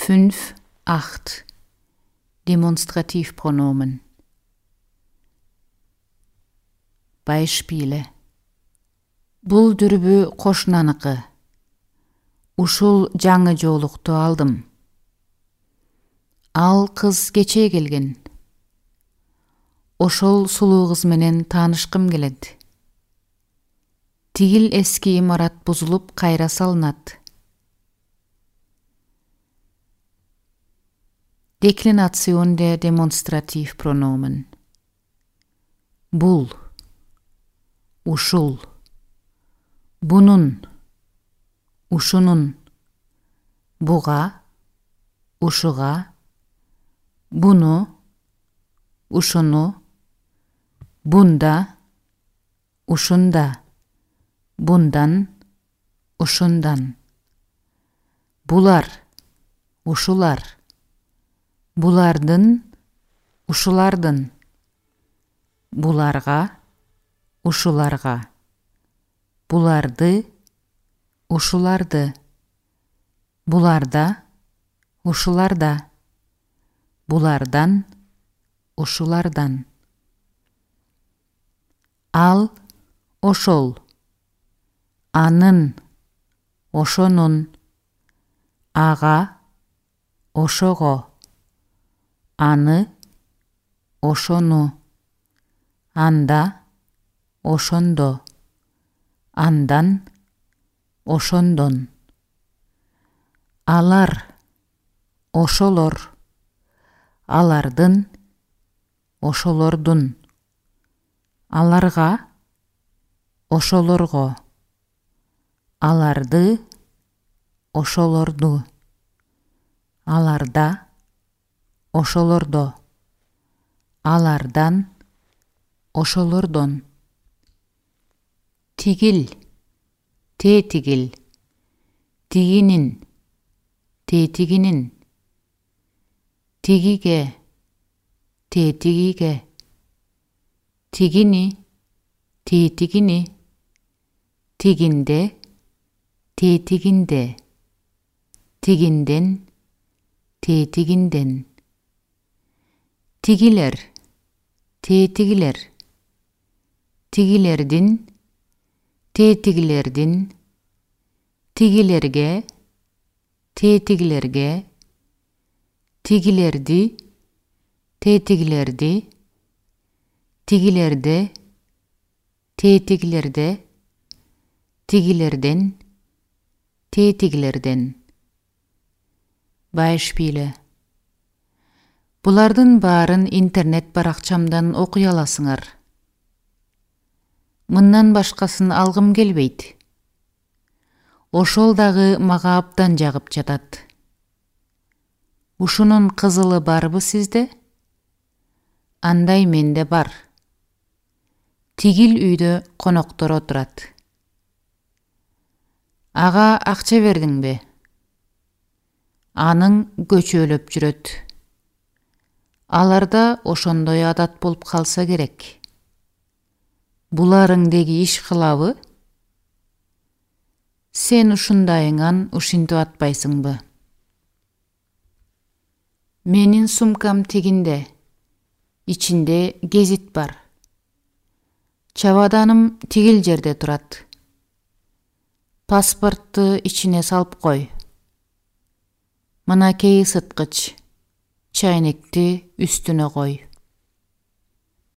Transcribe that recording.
5, 8. Demonstrativpronomen. Beispiele. Бул дүрбү кошунаныкы. Ушул жаңы жоолукту алдым. Ал кыз кечээ келген. Ошол сулуу кыз менен таанышкым келет. Тигил эски имарат бузулуп кайра салынат. Deklination der Demonstrativpronomen. Бул, ушул, бунун, ушунун, буга, ушуга, буну, ушуну, бунда, ушунда, бундан, ушундан. Булар, ушулар. Булардын, ушулардын. Буларга, ушуларга. Буларды, ушуларды. Буларда, ушуларда. Булардан, ушулардан. Ал, ошол. Анын, ошонун. Ага, ошого. Аны, ошону. Анда, ошондо. Андан, ошондон. Алар, ошолор. Алардын, ошолордун. Аларга, ошолорго. Аларды, ошолорду. Аларда, ошолордо. Алардан, ошолордон. Тигил, тетигил. Тигинин, тетигинин. Тигиге, тетигиге. Тигини, тетигини. Тигинде, тетигинде. Тигинден, тетигинден. Тигилер, тетигилер. Тигилердин, тетигилердин. Тигилерге, тетигилерге. Тигилерди, тетигилерди. Тигилерде, тетигилерде. Тигилерден, тетигилерден. Beispiele. Булардын баарын интернет баракчамдан окуй аласыңар. Мындан башкасын алгым келбейт. Ошол дагы мага абдан жагып жатат. Ушунун кызылы барбы сизде? Андай менде бар. Тигил үйдө коноктор отурат. Ага акча бердиңби? Анын көчөлөп жүрөт. Аларда ошондой адат болуп калса керек. Буларың деги иш кылабы? Сен ушундайыңан ушинтип атпайсыңбы? Менин сумкам тигинде. Ичинде гезит бар. Чабаданым тигил жерде турат. Паспортты ичине салып кой. Мынакей ысыткыч. Чайнекти үстүнө кой.